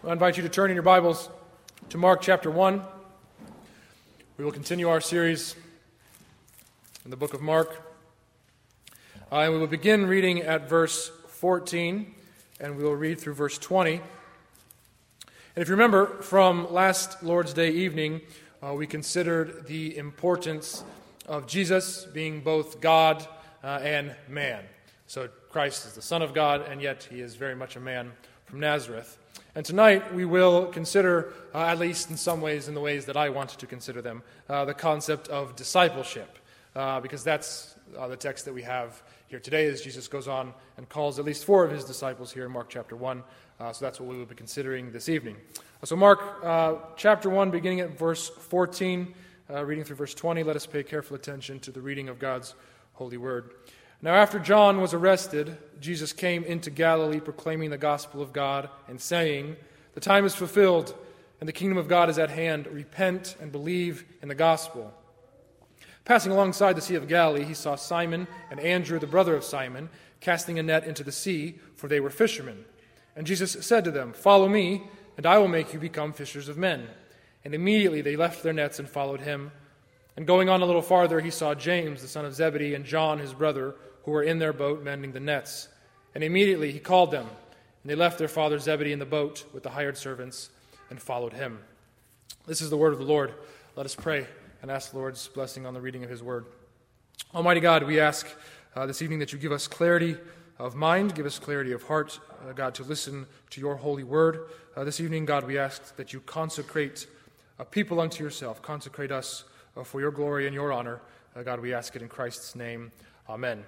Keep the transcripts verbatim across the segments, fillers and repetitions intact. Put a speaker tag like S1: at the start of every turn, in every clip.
S1: I invite you to turn in your Bibles to Mark chapter one. We will continue our series in the book of Mark. Uh, and we will begin reading at verse fourteen, and we will read through verse twenty. And if you remember from last Lord's Day evening, uh, we considered the importance of Jesus being both God uh, and man. So Christ is the Son of God, and yet he is very much a man from Nazareth. And tonight we will consider, uh, at least in some ways, in the ways that I want to consider them, uh, the concept of discipleship, uh, because that's uh, the text that we have here today as Jesus goes on and calls at least four of his disciples here in Mark chapter one. Uh, so that's what we will be considering this evening. So Mark uh, chapter one, beginning at verse fourteen, uh, reading through verse twenty, let us pay careful attention to the reading of God's holy word. Now after John was arrested, Jesus came into Galilee proclaiming the gospel of God and saying, "The time is fulfilled, and the kingdom of God is at hand. Repent and believe in the gospel." Passing alongside the Sea of Galilee, he saw Simon and Andrew, the brother of Simon, casting a net into the sea, for they were fishermen. And Jesus said to them, "Follow me, and I will make you become fishers of men." And immediately they left their nets and followed him. And going on a little farther, he saw James, the son of Zebedee, and John, his brother, who were in their boat mending the nets. And immediately he called them, and they left their father Zebedee in the boat with the hired servants and followed him. This is the word of the Lord. Let us pray and ask the Lord's blessing on the reading of his word. Almighty God, we ask uh, this evening that you give us clarity of mind, give us clarity of heart, uh, God, to listen to your holy word. Uh, this evening, God, we ask that you consecrate a people unto yourself, consecrate us uh, for your glory and your honor. Uh, God, we ask it in Christ's name. Amen.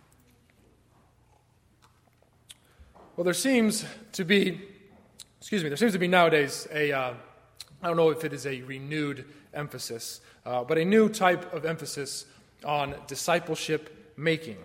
S1: Well, there seems to be, excuse me, there seems to be nowadays a, uh, I don't know if it is a renewed emphasis, uh, but a new type of emphasis on discipleship making.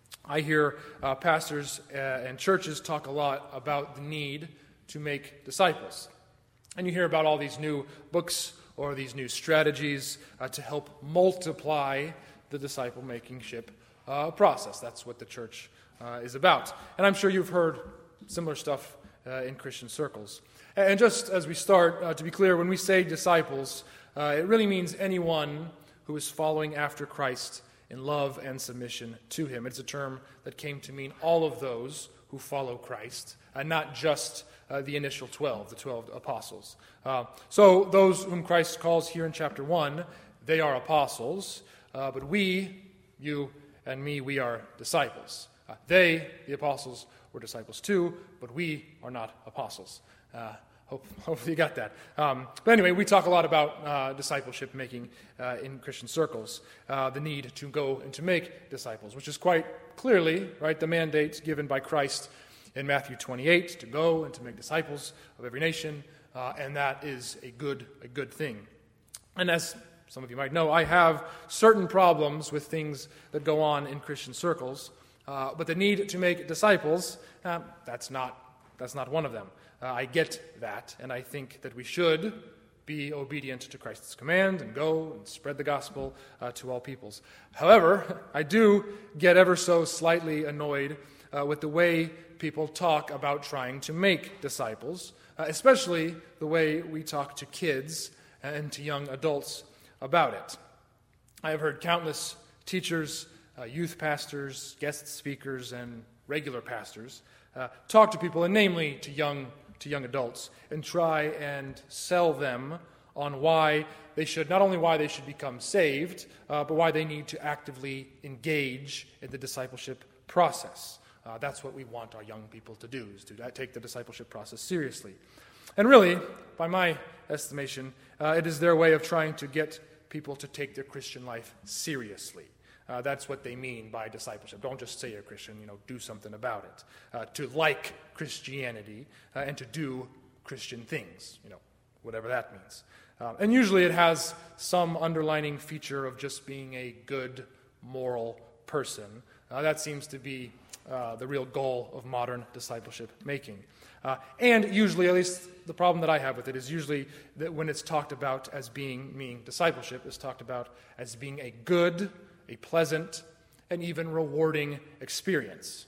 S1: I hear uh, pastors uh, and churches talk a lot about the need to make disciples. And you hear about all these new books or these new strategies uh, to help multiply the disciple-making ship uh, process. That's what the church uh, is about. And I'm sure you've heard similar stuff uh, in Christian circles. And just as we start, uh, to be clear, when we say disciples, uh, it really means anyone who is following after Christ in love and submission to him. It's a term that came to mean all of those who follow Christ, and not just uh, the initial twelve, the twelve apostles. Uh, so those whom Christ calls here in chapter one, they are apostles, uh, but we, you and me, we are disciples. Uh, they, the apostles, were disciples too, but we are not apostles. Uh, hope, hopefully you got that. Um, but anyway, we talk a lot about uh, discipleship making uh, in Christian circles, uh, the need to go and to make disciples, which is quite clearly, right, the mandate given by Christ in Matthew twenty-eight, to go and to make disciples of every nation, uh, and that is a good, a good thing. And as some of you might know, I have certain problems with things that go on in Christian circles. Uh, but the need to make disciples, uh, that's not that's not one of them. Uh, I get that, and I think that we should be obedient to Christ's command and go and spread the gospel uh, to all peoples. However, I do get ever so slightly annoyed uh, with the way people talk about trying to make disciples, uh, especially the way we talk to kids and to young adults about it. I have heard countless teachers, Uh, youth pastors, guest speakers, and regular pastors uh, talk to people, and namely to young to young adults, and try and sell them on why they should, not only why they should become saved, uh, but why they need to actively engage in the discipleship process. Uh, that's what we want our young people to do, is to take the discipleship process seriously. And really, by my estimation, uh, it is their way of trying to get people to take their Christian life seriously. Uh, that's what they mean by discipleship. Don't just say you're a Christian, you know, do something about it. Uh, to like Christianity uh, and to do Christian things, you know, whatever that means. Uh, and usually it has some underlining feature of just being a good, moral person. Uh, that seems to be uh, the real goal of modern discipleship making. Uh, and usually, at least the problem that I have with it, is usually that when it's talked about as being, meaning discipleship, is talked about as being a good, a pleasant, and even rewarding experience.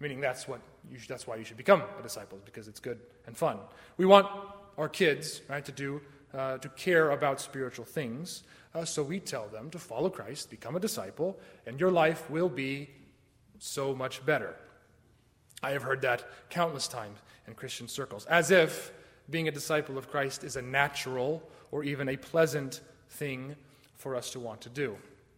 S1: meaning that's what you should, that's why you should become a disciple, because it's good and fun. We want our kids, right, to do uh, to care about spiritual things, uh, so we tell them to follow Christ, become a disciple, and your life will be so much better. I have heard that countless times in Christian circles, as if being a disciple of Christ is a natural or even a pleasant thing for us to want to do.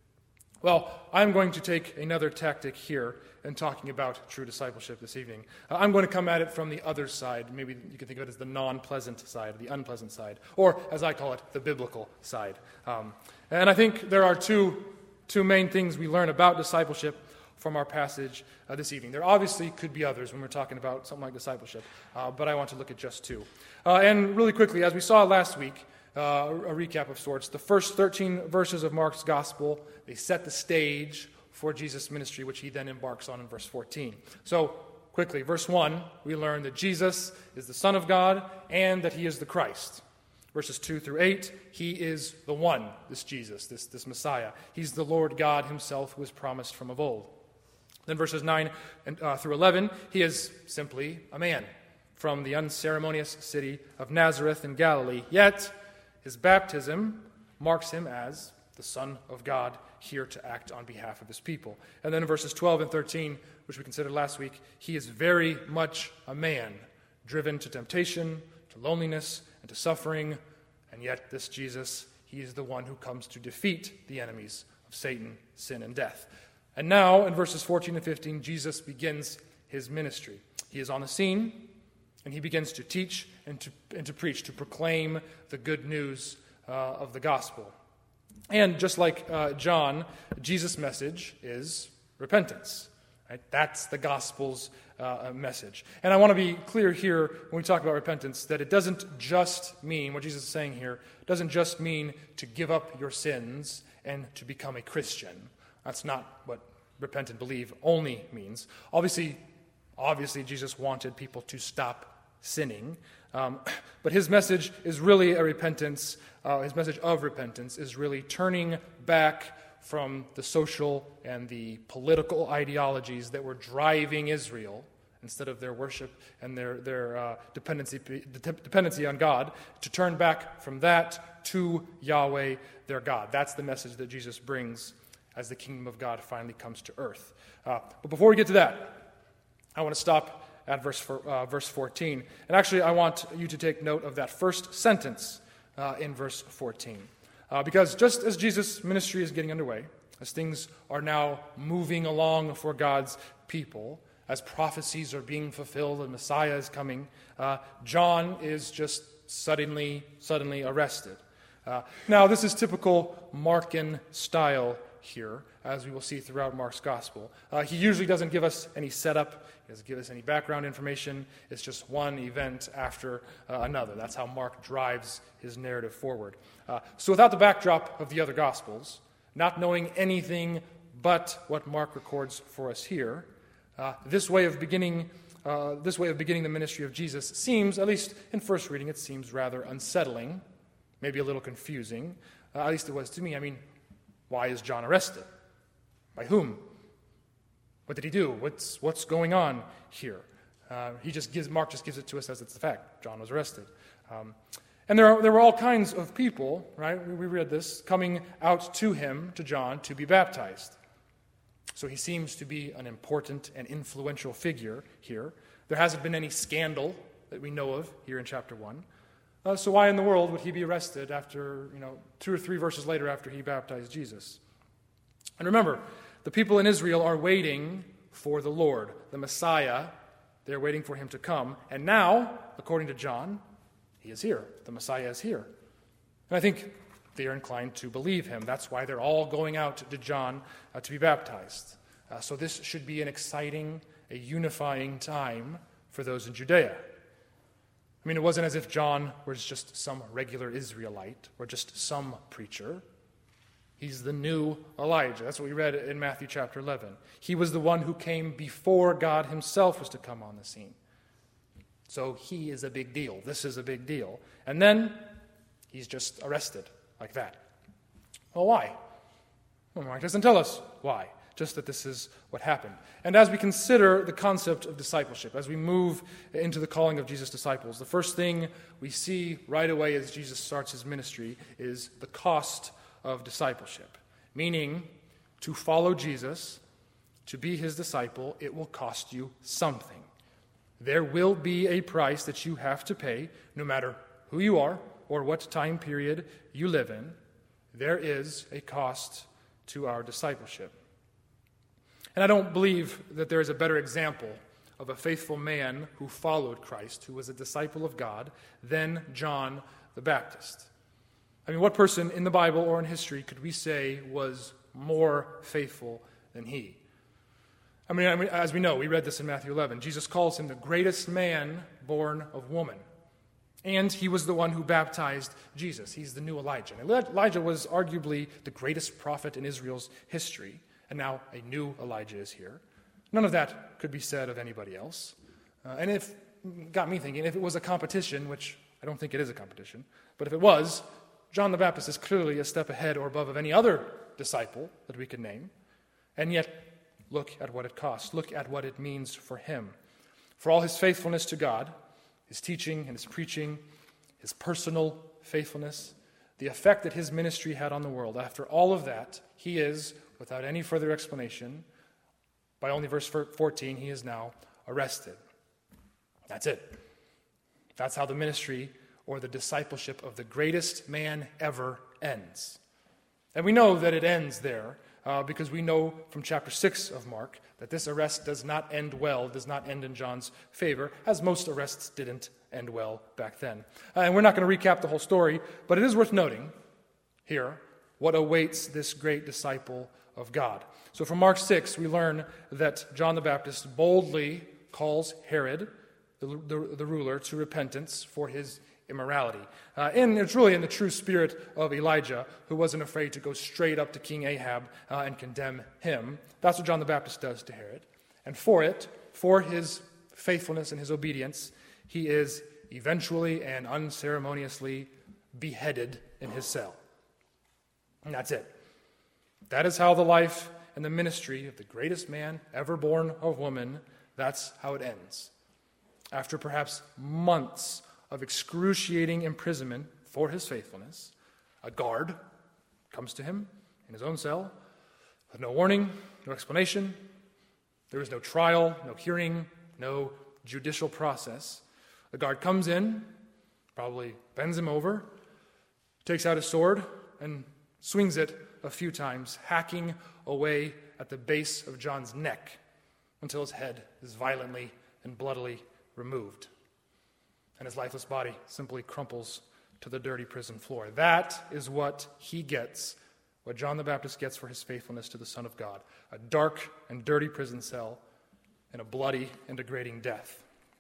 S1: Well, I'm going to take another tactic here in talking about true discipleship this evening. Uh, I'm going to come at it from the other side. Maybe you can think of it as the non-pleasant side, the unpleasant side, or as I call it, the biblical side. Um, and I think there are two, two main things we learn about discipleship from our passage uh, this evening. There obviously could be others when we're talking about something like discipleship, uh, but I want to look at just two. Uh, and really quickly, as we saw last week, uh, a recap of sorts, the first thirteen verses of Mark's gospel, they set the stage for Jesus' ministry, which he then embarks on in verse fourteen. So, quickly, verse one, we learn that Jesus is the Son of God and that he is the Christ. Verses two through eight, he is the one, this Jesus, this, this Messiah. He's the Lord God himself who was promised from of old. Then verses nine and, uh, through eleven, he is simply a man from the unceremonious city of Nazareth in Galilee. Yet, his baptism marks him as the Son of God, here to act on behalf of his people. And then in verses twelve and thirteen, which we considered last week, he is very much a man, driven to temptation, to loneliness, and to suffering. And yet this Jesus, he is the one who comes to defeat the enemies of Satan, sin, and death. And now, in verses fourteen and fifteen, Jesus begins his ministry. He is on the scene, and he begins to teach and to, and to preach, to proclaim the good news uh, of the gospel. And just like uh, John, Jesus' message is repentance. Right? That's the gospel's uh, message. And I want to be clear here when we talk about repentance that it doesn't just mean, what Jesus is saying here, doesn't just mean to give up your sins and to become a Christian. That's not what repent and believe only means. Obviously, obviously Jesus wanted people to stop sinning, um, but his message is really a repentance. Uh, his message of repentance is really turning back from the social and the political ideologies that were driving Israel, instead of their worship and their, their uh, dependency, dependency on God, to turn back from that to Yahweh, their God. That's the message that Jesus brings as the kingdom of God finally comes to earth. Uh, but before we get to that, I want to stop at verse four, uh, verse fourteen. And actually, I want you to take note of that first sentence uh, in verse fourteen. Uh, because just as Jesus' ministry is getting underway, as things are now moving along for God's people, as prophecies are being fulfilled and Messiah is coming, uh, John is just suddenly, suddenly arrested. Uh, now, this is typical Markan style here, as we will see throughout Mark's gospel. Uh, he usually doesn't give us any setup. He doesn't give us any background information. It's just one event after uh, another. That's how Mark drives his narrative forward. Uh, so without the backdrop of the other gospels, not knowing anything but what Mark records for us here, uh, this way of beginning uh, this way of beginning the ministry of Jesus seems, at least in first reading, it seems rather unsettling, maybe a little confusing. Uh, at least it was to me. I mean, why is John arrested? By whom? What did he do? What's what's going on here? Uh, he just gives Mark just gives it to us as it's the fact. John was arrested, um, and there are, there were all kinds of people, right? We, we read this coming out to him, to John, to be baptized. So he seems to be an important and influential figure here. There hasn't been any scandal that we know of here in chapter one. Uh, so why in the world would he be arrested after, you know, two or three verses later after he baptized Jesus? And remember, the people in Israel are waiting for the Lord, the Messiah. They're waiting for him to come. And now, according to John, he is here. The Messiah is here. And I think they are inclined to believe him. That's why they're all going out to John uh, to be baptized. Uh, so this should be an exciting, a unifying time for those in Judea. I mean, it wasn't as if John was just some regular Israelite or just some preacher. He's the new Elijah. That's what we read in Matthew chapter eleven. He was the one who came before God himself was to come on the scene. So he is a big deal. This is a big deal. And then he's just arrested like that. Well, why? Well, Mark doesn't tell us why. just that this is what happened. And as we consider the concept of discipleship, as we move into the calling of Jesus' disciples, the first thing we see right away as Jesus starts his ministry is the cost of discipleship. Meaning, to follow Jesus, to be his disciple, it will cost you something. There will be a price that you have to pay, no matter who you are or what time period you live in. There is a cost to our discipleship. And I don't believe that there is a better example of a faithful man who followed Christ, who was a disciple of God, than John the Baptist. I mean, what person in the Bible or in history could we say was more faithful than he? I mean, I mean, as we know, we read this in Matthew eleven. Jesus calls him the greatest man born of woman. And he was the one who baptized Jesus. He's the new Elijah. And Elijah was arguably the greatest prophet in Israel's history. And now a new Elijah is here. None of that could be said of anybody else. Uh, and if, got me thinking, if it was a competition, which I don't think it is a competition, but if it was, John the Baptist is clearly a step ahead or above of any other disciple that we could name. And yet, look at what it costs. Look at what it means for him. For all his faithfulness to God, his teaching and his preaching, his personal faithfulness, the effect that his ministry had on the world, after all of that, he is, without any further explanation, by only verse fourteen, he is now arrested. That's it. That's how the ministry or the discipleship of the greatest man ever ends. And we know that it ends there uh, because we know from chapter six of Mark that this arrest does not end well, does not end in John's favor, as most arrests didn't end well back then. Uh, and we're not going to recap the whole story, but it is worth noting here what awaits this great disciple of God. So from Mark six, we learn that John the Baptist boldly calls Herod, the, the, the ruler, to repentance for his immorality. Uh, and it's really in the true spirit of Elijah, who wasn't afraid to go straight up to King Ahab uh, and condemn him. That's what John the Baptist does to Herod. And for it, for his faithfulness and his obedience, he is eventually and unceremoniously beheaded in his cell. And that's it. That is how the life and the ministry of the greatest man ever born of woman, that's how it ends. After perhaps months of excruciating imprisonment for his faithfulness, a guard comes to him in his own cell with no warning, no explanation. There is no trial, no hearing, no judicial process. The guard comes in, probably bends him over, takes out his sword, and swings it a few times, hacking away at the base of John's neck until his head is violently and bloodily removed. And his lifeless body simply crumples to the dirty prison floor. That is what he gets, what John the Baptist gets for his faithfulness to the Son of God. A dark and dirty prison cell and a bloody and degrading death.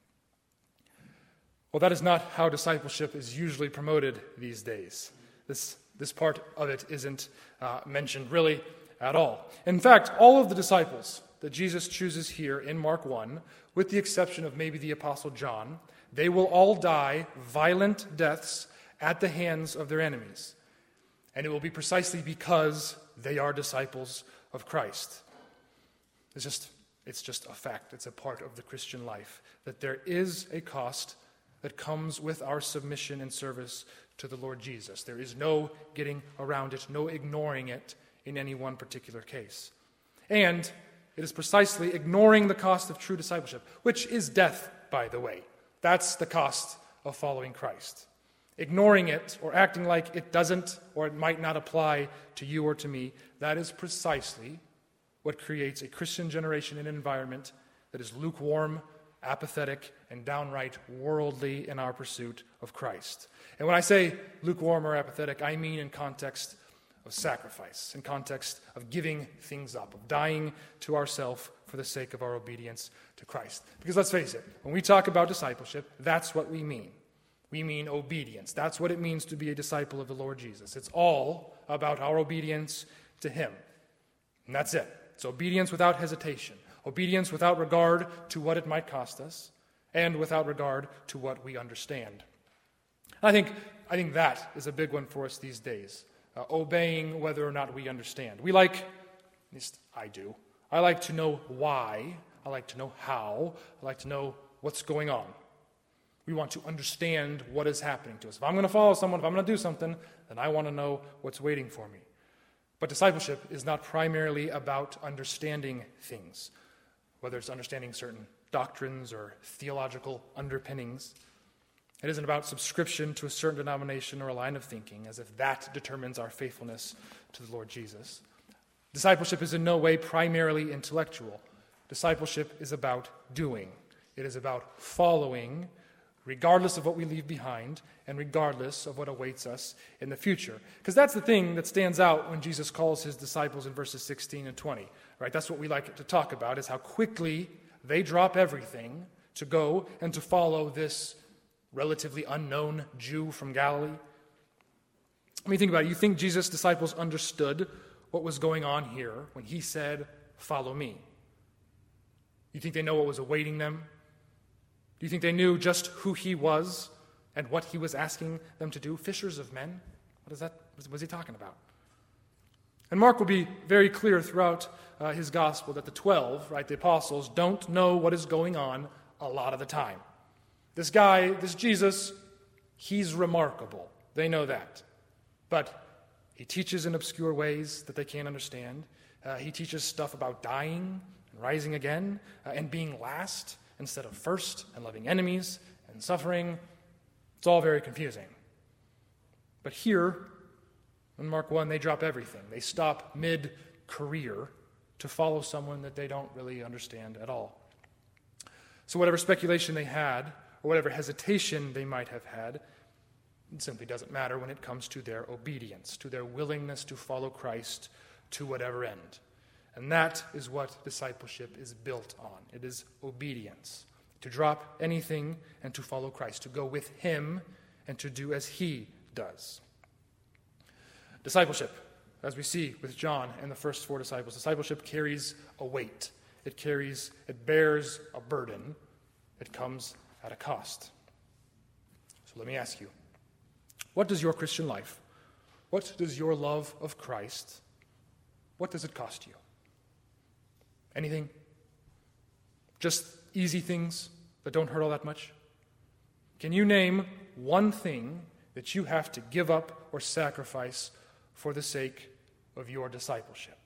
S1: Well, that is not how discipleship is usually promoted these days. This, this part of it isn't uh, mentioned really at all. In fact, all of the disciples that Jesus chooses here in Mark one, with the exception of maybe the Apostle John, they will all die violent deaths at the hands of their enemies. And it will be precisely because they are disciples of Christ. It's just, it's just a fact. It's a part of the Christian life that there is a cost that comes with our submission and service to the Lord Jesus. There is no getting around it, no ignoring it in any one particular case. And it is precisely ignoring the cost of true discipleship, which is death, by the way. That's the cost of following Christ. Ignoring it or acting like it doesn't or it might not apply to you or to me, that is precisely what creates a Christian generation and environment that is lukewarm, apathetic, and downright worldly in our pursuit of Christ. And when I say lukewarm or apathetic, I mean in context of sacrifice, in context of giving things up, of dying to ourselves for the sake of our obedience to Christ. Because let's face it, when we talk about discipleship, that's what we mean. We mean obedience. That's what it means to be a disciple of the Lord Jesus. It's all about our obedience to Him. And that's it. It's obedience without hesitation, obedience without regard to what it might cost us, and without regard to what we understand. I think, I think that is a big one for us these days. Uh, obeying whether or not we understand. We like, least I do. I like to know why. I like to know how. I like to know what's going on. We want to understand what is happening to us. If I'm going to follow someone, if I'm going to do something, then I want to know what's waiting for me. But discipleship is not primarily about understanding things, whether it's understanding certain doctrines or theological underpinnings. It isn't about subscription to a certain denomination or a line of thinking, as if that determines our faithfulness to the Lord Jesus. Discipleship is in no way primarily intellectual. Discipleship is about doing. It is about following, regardless of what we leave behind and regardless of what awaits us in the future. Because that's the thing that stands out when Jesus calls his disciples in verses sixteen and twenty. Right? That's what we like to talk about, is how quickly they drop everything to go and to follow this relatively unknown Jew from Galilee. I mean, think about it. You think Jesus' disciples understood what was going on here when he said, "Follow me"? You think they know what was awaiting them? Do you think they knew just who he was and what he was asking them to do? Fishers of men? What is that? What was he talking about? And Mark will be very clear throughout uh, his gospel that the twelve, right, the apostles, don't know what is going on a lot of the time. This guy, this Jesus, he's remarkable. They know that. But he teaches in obscure ways that they can't understand. Uh, he teaches stuff about dying and rising again uh, and being last instead of first, and loving enemies and suffering. It's all very confusing. But here, in Mark one, they drop everything. They stop mid-career to follow someone that they don't really understand at all. So whatever speculation they had, or whatever hesitation they might have had, it simply doesn't matter when it comes to their obedience, to their willingness to follow Christ to whatever end. And that is what discipleship is built on. It is obedience, to drop anything and to follow Christ, to go with him and to do as he does. Discipleship, as we see with John and the first four disciples, discipleship carries a weight. It carries, it bears a burden. It comes at a cost. So let me ask you, what does your Christian life, what does your love of Christ, what does it cost you? Anything? Just easy things that don't hurt all that much? Can you name one thing that you have to give up or sacrifice for the sake of your discipleship?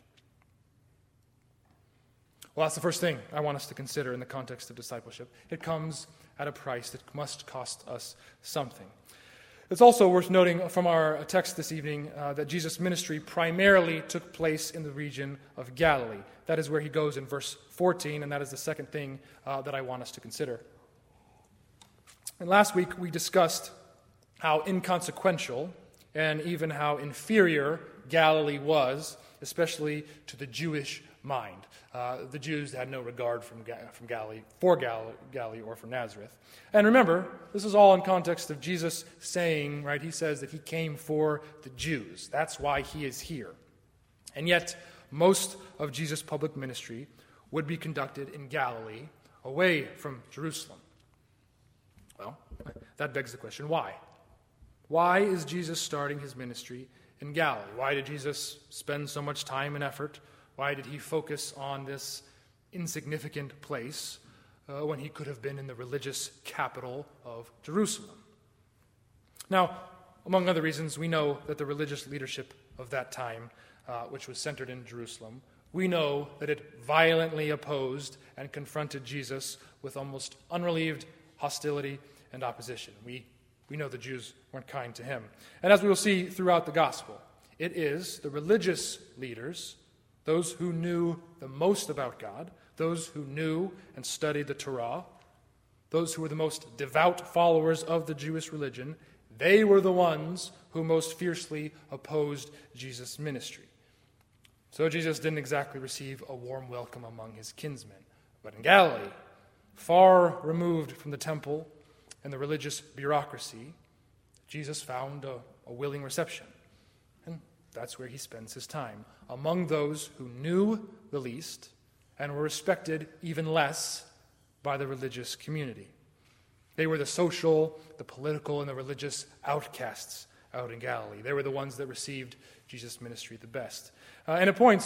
S1: Well, that's the first thing I want us to consider in the context of discipleship. It comes at a price that must cost us something. It's also worth noting from our text this evening uh, that Jesus' ministry primarily took place in the region of Galilee. That is where he goes in verse fourteen, and that is the second thing uh, that I want us to consider. And last week we discussed how inconsequential and even how inferior Galilee was, especially to the Jewish mind. Uh, the Jews had no regard from, Ga- from Galilee, for Gal- Galilee or for Nazareth. And remember, this is all in context of Jesus saying, right, he says that he came for the Jews. That's why he is here. And yet, most of Jesus' public ministry would be conducted in Galilee, away from Jerusalem. Well, that begs the question, why? Why is Jesus starting his ministry in Galilee? Why did Jesus spend so much time and effort? Why did he focus on this insignificant place uh, when he could have been in the religious capital of Jerusalem? Now, among other reasons, we know that the religious leadership of that time, uh, which was centered in Jerusalem, we know that it violently opposed and confronted Jesus with almost unrelieved hostility and opposition. We, we know the Jews weren't kind to him. And as we will see throughout the gospel, it is the religious leaders, those who knew the most about God, those who knew and studied the Torah, those who were the most devout followers of the Jewish religion, they were the ones who most fiercely opposed Jesus' ministry. So Jesus didn't exactly receive a warm welcome among his kinsmen. But in Galilee, far removed from the temple and the religious bureaucracy, Jesus found a, a willing reception. And that's where he spends his time, among those who knew the least and were respected even less by the religious community. They were the social, the political, and the religious outcasts out in Galilee. They were the ones that received Jesus' ministry the best. Uh, and it points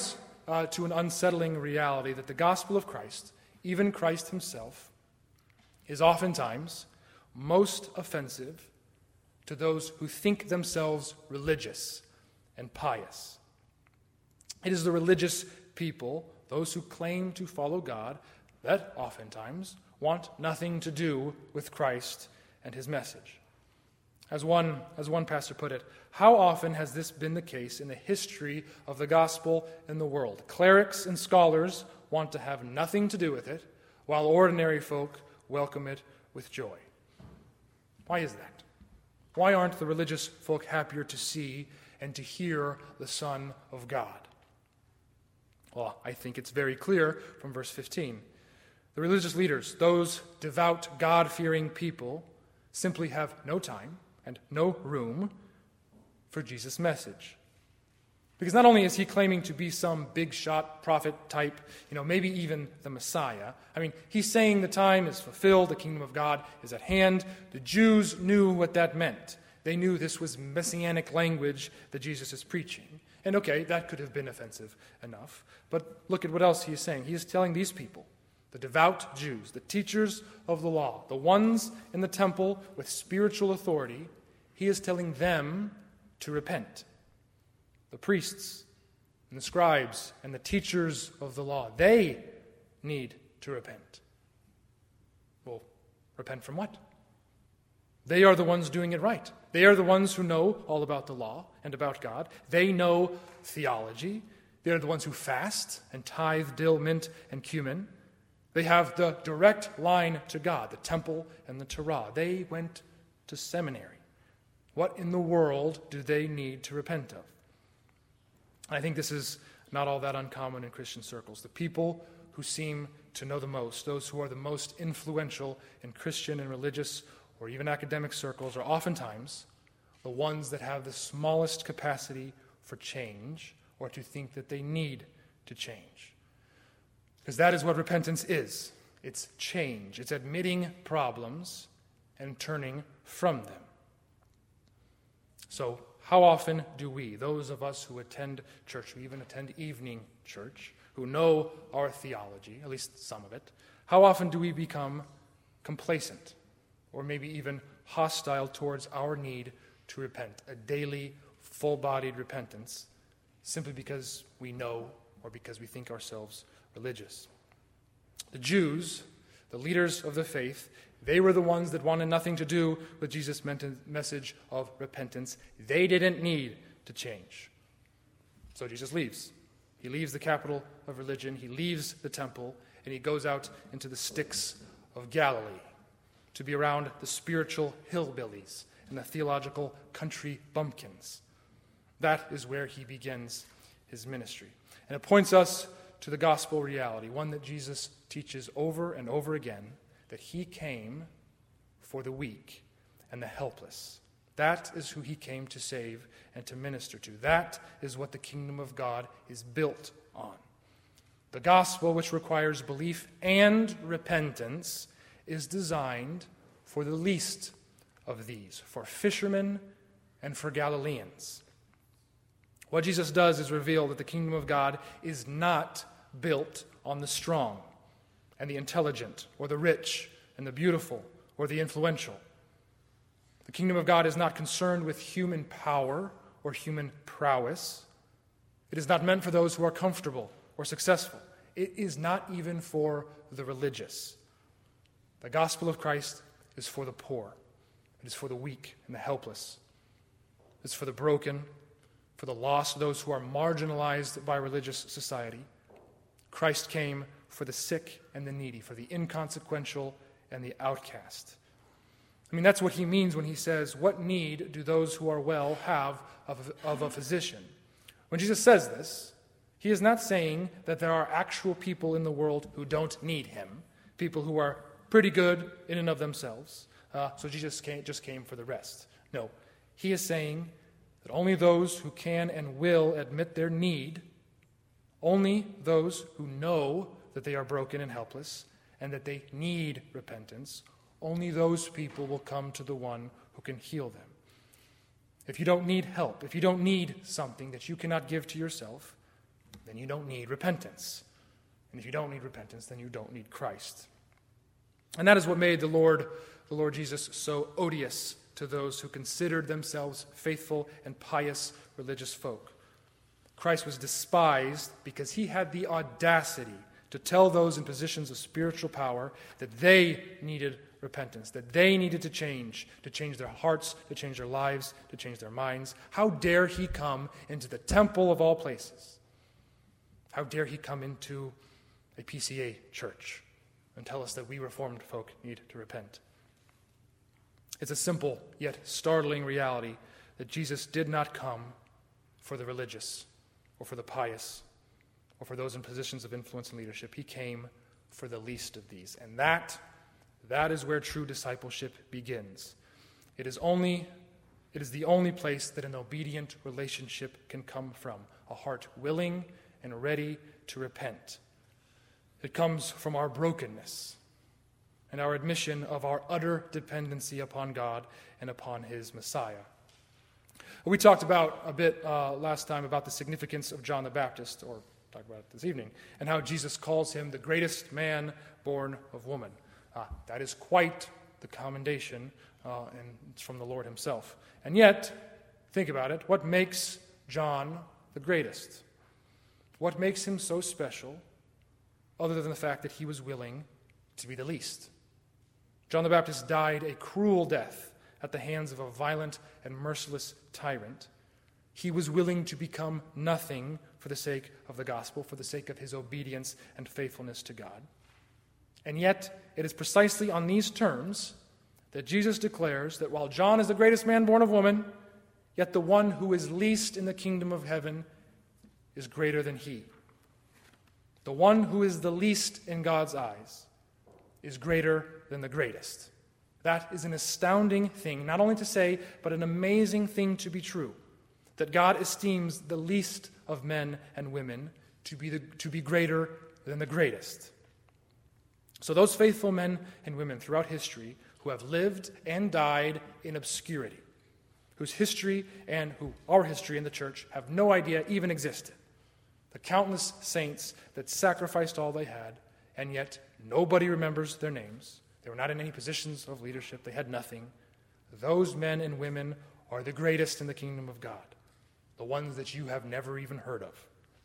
S1: uh, to an unsettling reality that the gospel of Christ, even Christ himself, is oftentimes most offensive to those who think themselves religious and pious. It is the religious people, those who claim to follow God, that oftentimes want nothing to do with Christ and his message. As one, as one pastor put it, how often has this been the case in the history of the gospel in the world? Clerics and scholars want to have nothing to do with it, while ordinary folk welcome it with joy. Why is that? Why aren't the religious folk happier to see and to hear the Son of God? Well, I think it's very clear from verse fifteen. The religious leaders, those devout, God-fearing people, simply have no time and no room for Jesus' message. Because not only is he claiming to be some big-shot prophet type, you know, maybe even the Messiah. I mean, he's saying the time is fulfilled, the kingdom of God is at hand. The Jews knew what that meant. They knew this was messianic language that Jesus is preaching. And okay, that could have been offensive enough. But look at what else he is saying. He is telling these people, the devout Jews, the teachers of the law, the ones in the temple with spiritual authority, he is telling them to repent. The priests and the scribes and the teachers of the law, they need to repent. Well, repent from what? They are the ones doing it right. They are the ones who know all about the law and about God. They know theology. They are the ones who fast and tithe dill, mint, and cumin. They have the direct line to God, the temple and the Torah. They went to seminary. What in the world do they need to repent of? I think this is not all that uncommon in Christian circles. The people who seem to know the most, those who are the most influential in Christian and religious or even academic circles, are oftentimes the ones that have the smallest capacity for change or to think that they need to change. Because that is what repentance is. It's change. It's admitting problems and turning from them. So, how often do we, those of us who attend church, who even attend evening church, who know our theology, at least some of it, how often do we become complacent or maybe even hostile towards our need to repent, a daily, full-bodied repentance, simply because we know or because we think ourselves religious? The Jews, the leaders of the faith, they were the ones that wanted nothing to do with Jesus' message of repentance. They didn't need to change. So Jesus leaves. He leaves the capital of religion, he leaves the temple, and he goes out into the sticks of Galilee to be around the spiritual hillbillies and the theological country bumpkins. That is where he begins his ministry. And it points us to the gospel reality, one that Jesus teaches over and over again, that he came for the weak and the helpless. That is who he came to save and to minister to. That is what the kingdom of God is built on. The gospel, which requires belief and repentance, is designed for the least of these, for fishermen and for Galileans. What Jesus does is reveal that the kingdom of God is not built on the strong and the intelligent, or the rich and the beautiful, or the influential. The kingdom of God is not concerned with human power or human prowess. It is not meant for those who are comfortable or successful. It is not even for the religious. The gospel of Christ is for the poor. It is for the weak and the helpless. It's for the broken, for the lost, those who are marginalized by religious society. Christ came for the sick and the needy, for the inconsequential and the outcast. I mean, that's what he means when he says, what need do those who are well have of, of a physician? When Jesus says this, he is not saying that there are actual people in the world who don't need him, people who are pretty good in and of themselves, uh, so Jesus came, just came for the rest. No, he is saying that only those who can and will admit their need, only those who know that they are broken and helpless, and that they need repentance, only those people will come to the one who can heal them. If you don't need help, if you don't need something that you cannot give to yourself, then you don't need repentance. And if you don't need repentance, then you don't need Christ. And that is what made the Lord, the Lord Jesus, so odious to those who considered themselves faithful and pious religious folk. Christ was despised because he had the audacity to tell those in positions of spiritual power that they needed repentance, that they needed to change, to change their hearts, to change their lives, to change their minds. How dare he come into the temple of all places? How dare he come into a P C A church and tell us that we Reformed folk need to repent? It's a simple yet startling reality that Jesus did not come for the religious or for the pious or for those in positions of influence and leadership. He came for the least of these. And that, that is where true discipleship begins. It is only, it is the only place that an obedient relationship can come from, a heart willing and ready to repent. It comes from our brokenness and our admission of our utter dependency upon God and upon his Messiah. We talked about a bit uh, last time about the significance of John the Baptist, or talk about it this evening, and how Jesus calls him the greatest man born of woman. Uh, that is quite the commendation, uh, and it's from the Lord himself. And yet, think about it, what makes John the greatest? What makes him so special, other than the fact that he was willing to be the least? John the Baptist died a cruel death at the hands of a violent and merciless tyrant. He was willing to become nothing for the sake of the gospel, for the sake of his obedience and faithfulness to God. And yet, it is precisely on these terms that Jesus declares that while John is the greatest man born of woman, yet the one who is least in the kingdom of heaven is greater than he. The one who is the least in God's eyes is greater than the greatest. That is an astounding thing, not only to say, but an amazing thing to be true, that God esteems the least of men and women to be, the, to be greater than the greatest. So those faithful men and women throughout history who have lived and died in obscurity, whose history and who our history in the church have no idea even existed, the countless saints that sacrificed all they had, and yet nobody remembers their names. They were not in any positions of leadership. They had nothing. Those men and women are the greatest in the kingdom of God, the ones that you have never even heard of.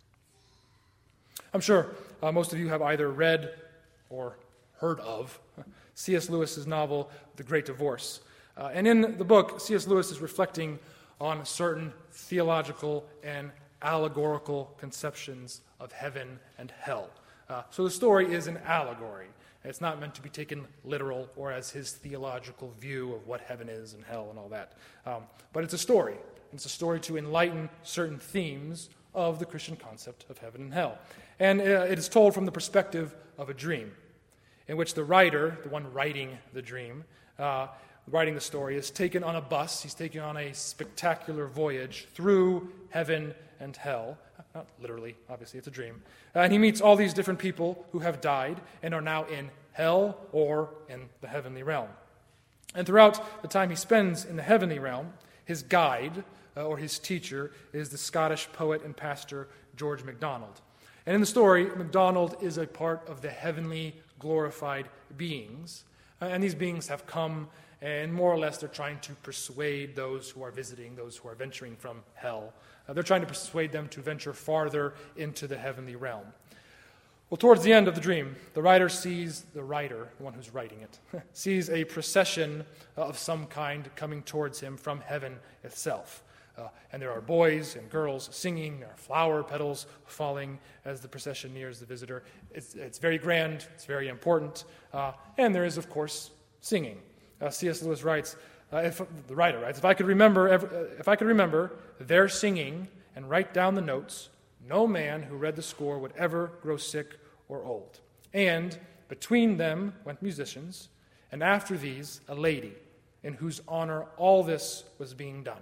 S1: I'm sure uh, most of you have either read or heard of C S Lewis's novel, The Great Divorce. Uh, and in the book, C S Lewis is reflecting on certain theological and allegorical conceptions of heaven and hell. Uh, so the story is an allegory. It's not meant to be taken literal or as his theological view of what heaven is and hell and all that. Um, but it's a story. It's a story to enlighten certain themes of the Christian concept of heaven and hell. And uh, it is told from the perspective of a dream, in which the writer, the one writing the dream, uh, writing the story, is taken on a bus. He's taken on a spectacular voyage through heaven and hell. Not literally, obviously, it's a dream. Uh, and he meets all these different people who have died and are now in hell or in the heavenly realm. And throughout the time he spends in the heavenly realm, his guide uh, or his teacher is the Scottish poet and pastor George MacDonald. And in the story, MacDonald is a part of the heavenly glorified beings. Uh, and these beings have come, and more or less they're trying to persuade those who are visiting, those who are venturing from hell. Uh, they're trying to persuade them to venture farther into the heavenly realm. Well, towards the end of the dream, the writer sees, the writer, the one who's writing it, sees a procession of some kind coming towards him from heaven itself. Uh, and there are boys and girls singing, there are flower petals falling as the procession nears the visitor. It's, it's very grand, it's very important, uh, and there is, of course, singing. Uh, C S Lewis writes, uh, if, the writer writes, if I could remember, every, uh, if I could remember their singing and write down the notes, no man who read the score would ever grow sick or old. And between them went musicians, and after these a lady, in whose honor all this was being done.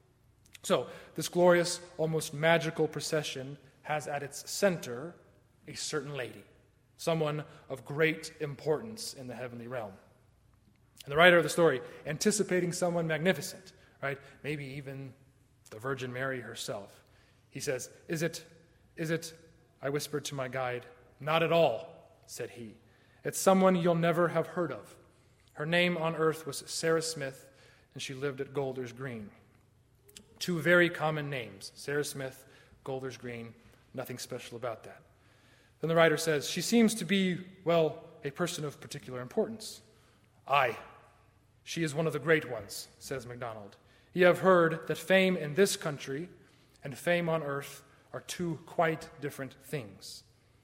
S1: So, this glorious, almost magical procession has at its center a certain lady, someone of great importance in the heavenly realm. And the writer of the story, anticipating someone magnificent, right, maybe even the Virgin Mary herself, he says, is it Is it? I whispered to my guide. Not at all, said he. It's someone you'll never have heard of. Her name on earth was Sarah Smith, and she lived at Golders Green. Two very common names, Sarah Smith, Golders Green, nothing special about that. Then the writer says, she seems to be, well, a person of particular importance. Aye, she is one of the great ones, says MacDonald. Ye have heard that fame in this country and fame on earth are two quite different things.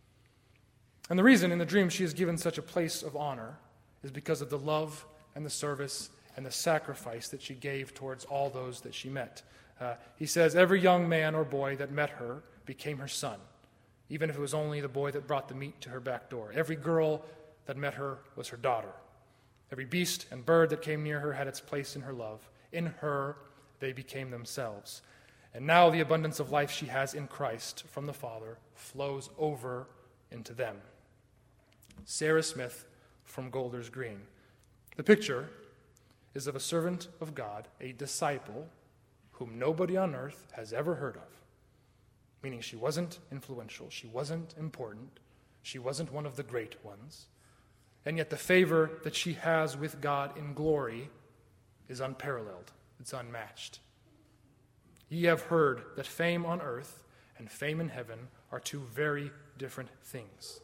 S1: And the reason in the dream she is given such a place of honor is because of the love and the service and the sacrifice that she gave towards all those that she met. Uh, he says, every young man or boy that met her became her son, even if it was only the boy that brought the meat to her back door. Every girl that met her was her daughter. Every beast and bird that came near her had its place in her love. In her, they became themselves. And now the abundance of life she has in Christ from the Father flows over into them. Sarah Smith from Golders Green. The picture is of a servant of God, a disciple, whom nobody on earth has ever heard of. Meaning she wasn't influential, she wasn't important, she wasn't one of the great ones. And yet the favor that she has with God in glory is unparalleled. It's unmatched. Ye have heard that fame on earth and fame in heaven are two very different things.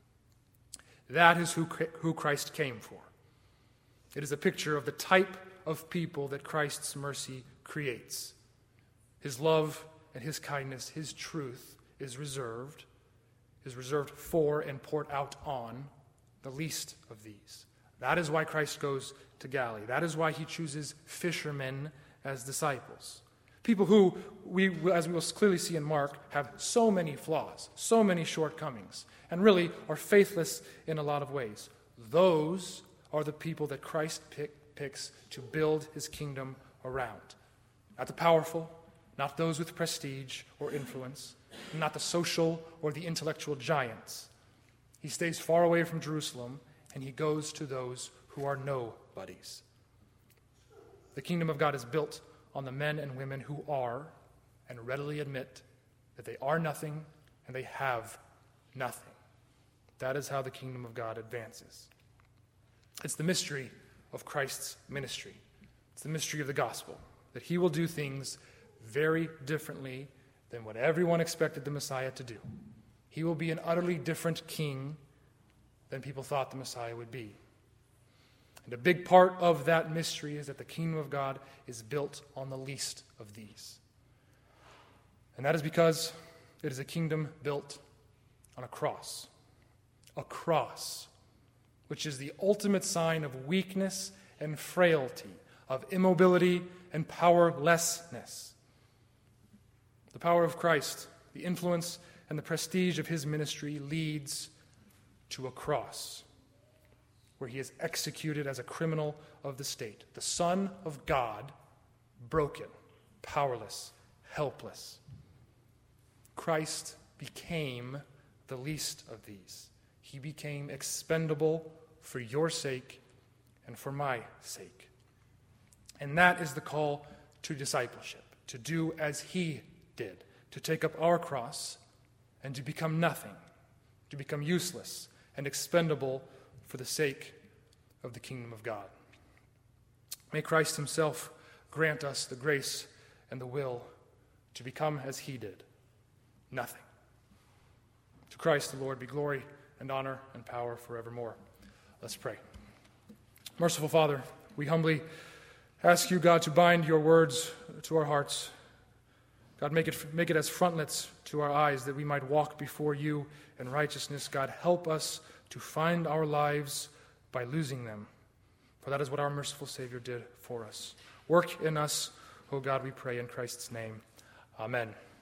S1: That is who, who Christ came for. It is a picture of the type of people that Christ's mercy creates. His love and his kindness, his truth is reserved, is reserved for and poured out on the least of these. That is why Christ goes to Galilee. That is why he chooses fishermen as disciples. People who, we, as we will clearly see in Mark, have so many flaws, so many shortcomings, and really are faithless in a lot of ways. Those are the people that Christ pick, picks to build his kingdom around. Not the powerful, not those with prestige or influence, not the social or the intellectual giants. He stays far away from Jerusalem, and he goes to those who are nobodies. The kingdom of God is built on the men and women who are and readily admit that they are nothing and they have nothing. That is how the kingdom of God advances. It's the mystery of Christ's ministry. It's the mystery of the gospel, that he will do things very differently than what everyone expected the Messiah to do. He will be an utterly different king than people thought the Messiah would be. And a big part of that mystery is that the kingdom of God is built on the least of these. And that is because it is a kingdom built on a cross. A cross, which is the ultimate sign of weakness and frailty, of immobility and powerlessness. The power of Christ, the influence and the prestige of his ministry leads to a cross, where he is executed as a criminal of the state. The Son of God, broken, powerless, helpless. Christ became the least of these. He became expendable for your sake and for my sake. And that is the call to discipleship, to do as he did, to take up our cross and to become nothing, to become useless and expendable for the sake of the kingdom of God. May Christ himself grant us the grace and the will to become as he did, nothing. To Christ the Lord be glory and honor and power forevermore. Let's pray. Merciful Father, we humbly ask you, God, to bind your words to our hearts. God, make it, make it as frontlets to our eyes that we might walk before you in righteousness. God, help us to find our lives by losing them. For that is what our merciful Savior did for us. Work in us, O God, we pray in Christ's name. Amen.